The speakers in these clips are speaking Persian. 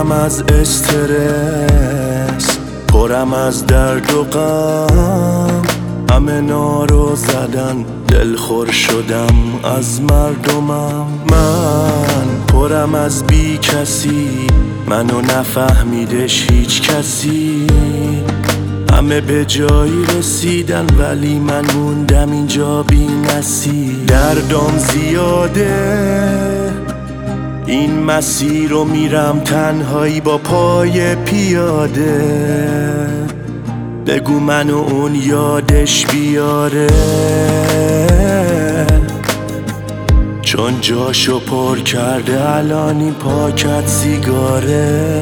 پرم از استرس، پرم از درد و غم، همه نارو زدن دلخور شدم از مردمم. من پرم از بی کسی، منو نفهمیدش هیچ کسی، همه به جایی رسیدن ولی من موندم اینجا بی نصیب. دردم زیاده، این مسیر رو میرم تنهایی با پای پیاده، بگو منو اون یادش بیاره، چون جاشو پر کرده الان این پاکت سیگاره.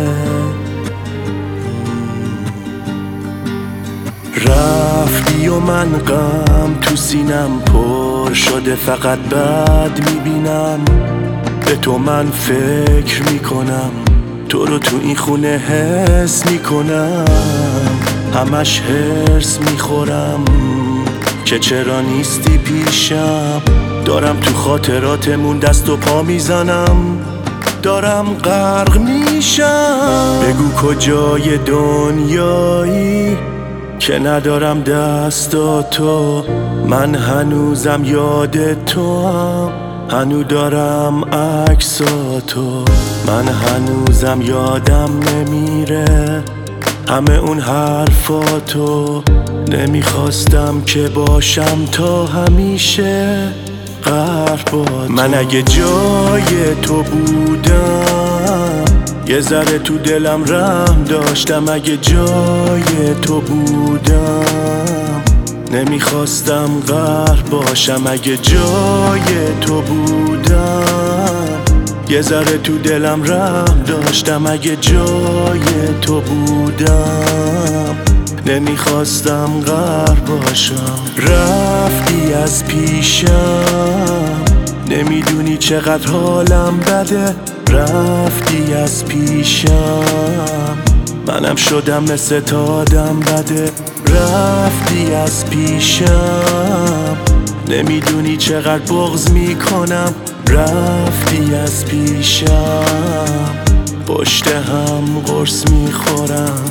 رفتی و من غم تو سینم پر شده، فقط بد میبینم، به تو من فکر میکنم، تو رو تو این خونه حس میکنم، همش هرس میخورم که چرا نیستی پیشم. دارم تو خاطراتمون دست و پا میزنم، دارم غرق میشم. بگو کجای دنیایی که ندارم دستاتو، من هنوزم یاد تو هم، هنو دارم عکساتو، من هنوزم یادم نمیره همه اون حرفاتو. نمیخواستم که باشم تا همیشه غرق با تو. من اگه جای تو بودم یه ذره تو دلم رحم داشتم، اگه جای تو بودم نمیخواستم غرق باشم، اگه جای تو بودم یه ذره تو دلم رحم داشتم، اگه جای تو بودم نمیخواستم غرق باشم. رفتی از پیشم، نمیدونی چقدر حالم بده، رفتی از پیشم، منم شدم مثل تا آدم بده. رفتی از پیشم، نمیدونی چقدر بغض میکنم، رفتی از پیشم، پشت هم قرص میخورم.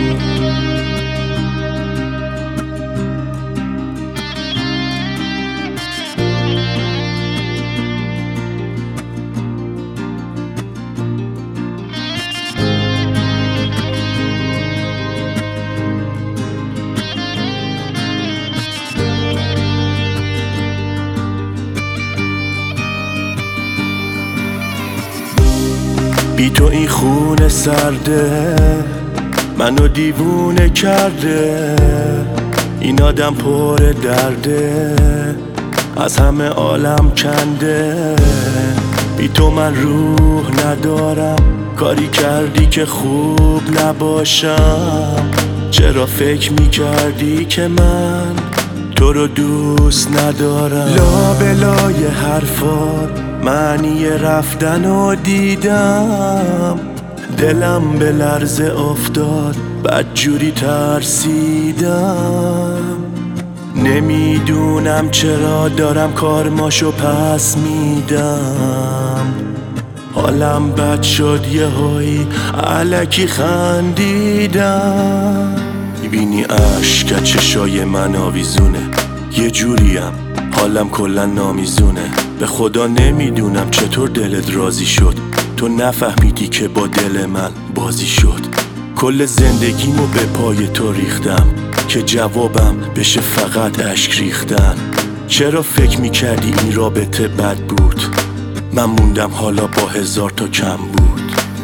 بی تو این خونه سرده، منو دیوونه کرده، این آدم پر درده، از همه عالم کنده. بی تو من روح ندارم، کاری کردی که خوب نباشم، چرا فکر میکردی که من تو رو دوست ندارم. لابلای حرفات معنی رفتن رو دیدم، دلم به لرزه افتاد، بدجوری ترسیدم، نمیدونم چرا دارم کارماشو پس میدم. حالم بد شد یهویی الکی خندیدم. میبینی اشک چشای من آویزونه، یه جوریم حالم کلا نامیزونه. به خدا نمیدونم چطور دلت راضی شد، تو نفهمیدی که با دل من بازی شد. کل زندگیمو به پای تو ریختم که جوابم بشه فقط اشک ریختن. چرا فکر میکردی این رابطه بد بود؟ من موندم حالا با 1000 تا کم بود.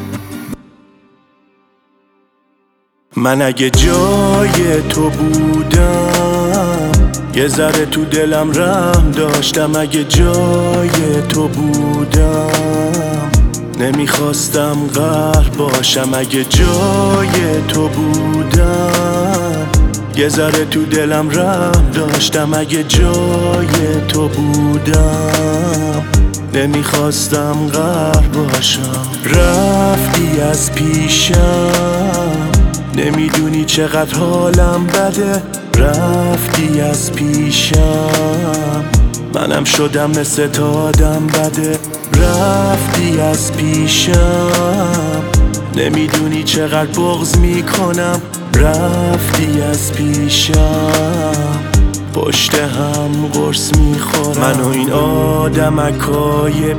من اگه جای تو بودم یه ذره تو دلم رحم داشتم، اگه جای تو بودم نمیخواستم غرق باشم، اگه جای تو بودم یه ذره تو دلم رحم داشتم، اگه جای تو بودم نمیخواستم غرق باشم. رفتی از پیشم، نمیدونی چقدر حالم بده، رفتی از پیشم، منم شدم مثل تا آدم بده. رفتی از پیشم، نمیدونی چقدر بغض میکنم رفتی از پیشم، پشت هم قرص میخورم. من و این آدمکای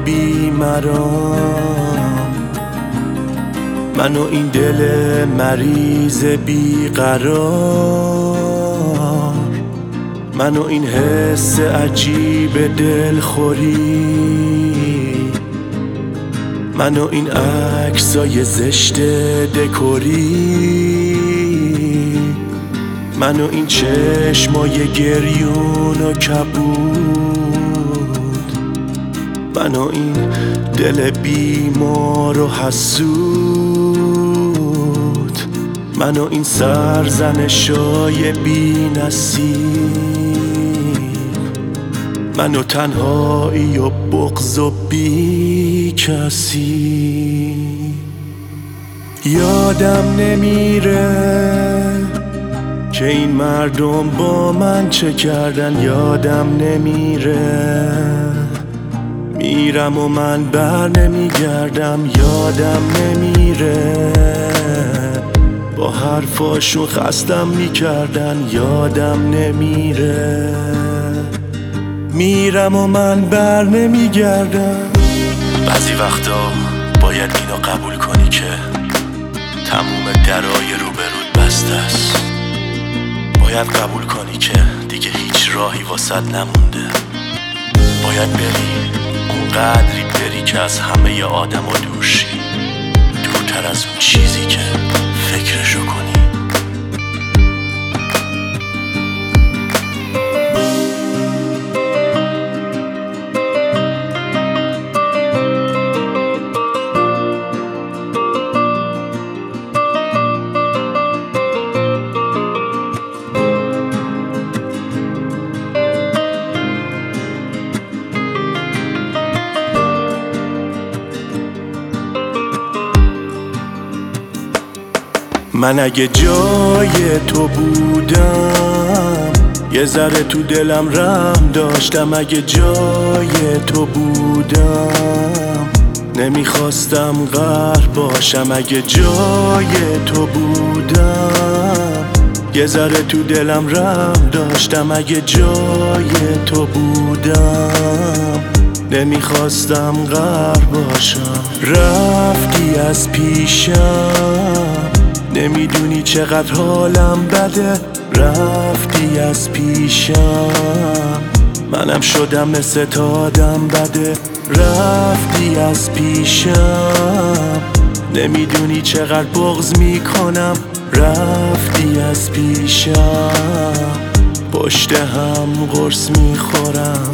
بیمرام، من و این دل مریض بیقرار، من و این حس عجیب دلخوری، من و این عکسای زشت دکوری، من و این چشمای گریون و کبود، من و این دل بیمار و حسود، من و این سرزنشای بی نصیب، من و تنهایی و بغض و بی کسی. یادم نمیره که این مردم با من چه کردن، یادم نمیره میرم و من بر نمیگردم، یادم نمیره با حرفاشون خستم میکردن، یادم نمیره میرم و من بر نمیگردم. بعضی وقتا باید اینو قبول کنی که تموم درای روبرود بسته است، باید قبول کنی که دیگه هیچ راهی واسط نمونده، باید بری اون قدری بری که از همه آدم و دورشی، دورتر از اون چیزی که فکرشو کنی. من اگه جای تو بودم یه ذره تو دلم رحم داشتم، اگه جای تو بودم نمیخواستم قهر باشم، اگه جای تو بودم یه ذره تو دلم رحم داشتم، اگه جای تو بودم نمیخواستم قهر باشم. رفتی از پیشم نمیدونی چقدر حالم بده، رفتی از پیشم منم شدم مثل تا آدم بده، رفتی از پیشم نمیدونی چقدر بغض میکنم، رفتی از پیشم پشت هم قرص میخورم.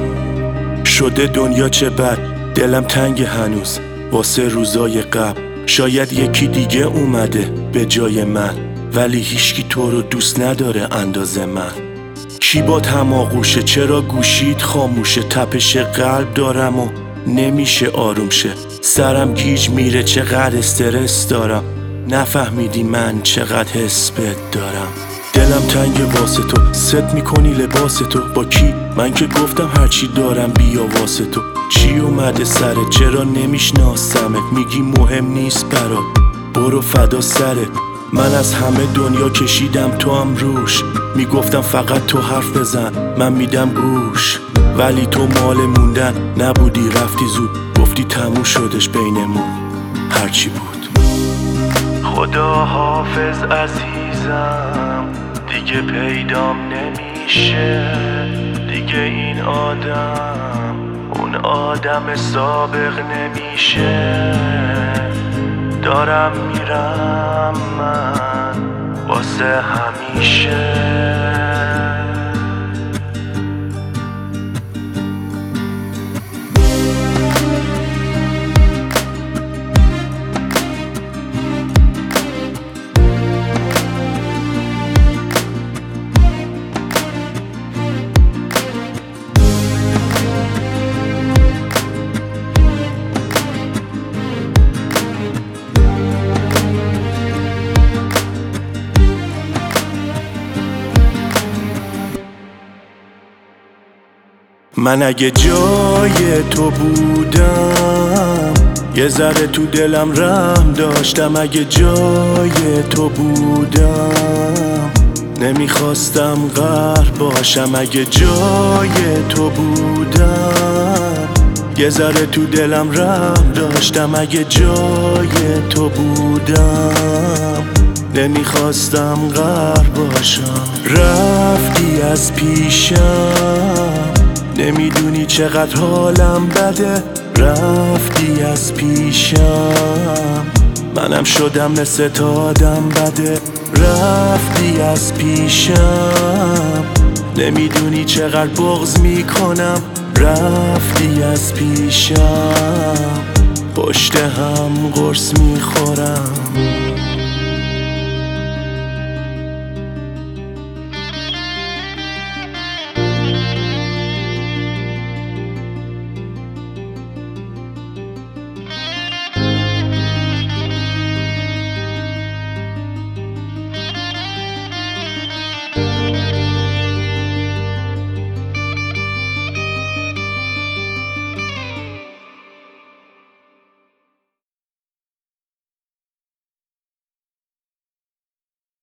شده دنیا چه بد، دلم تنگ هنوز واسه روزای قبل، شاید یکی دیگه اومده به جای من، ولی هیچکی تو رو دوست نداره اندازه من. کی بات هماغوشه، چرا گوشید خاموشه، تپش قلب دارم و نمیشه آروم شه، سرم گیج میره چقدر استرس دارم، نفهمیدی من چقدر حس بهت دارم. دلم تنگ واسه تو، ست میکنی لباس تو، با کی؟ من که گفتم هرچی دارم بیا واسه تو. چی اومده سرت، چرا نمیشناسمت، میگی مهم نیست برات، برو فدا سرت. من از همه دنیا کشیدم تو هم روش، میگفتم فقط تو حرف بزن من میدم گوش، ولی تو مال موندن نبودی، رفتی زود گفتی تموم شدش بینمون هرچی بود. خدا حافظ عزیزم دیگه پیدام نمیشه، دیگه این آدم اون آدم سابق نمیشه، دارم میرم من واسه همیشه. من اگه جای تو بودم یه ذره تو دلم رحم داشتم، اگه جای تو بودم نمیخواستم غرق باشم. اگه جای تو بودم یه ذره تو دلم رحم داشتم، اگه جای تو بودم نمیخواستم غرق باشم. رفتی از پیشم نمیدونی چقدر حالم بده، رفتی از پیشم منم شدم مثل تا آدم بده. رفتی از پیشم نمیدونی چقدر بغض میکنم، رفتی از پیشم پشت هم قرص میخورم.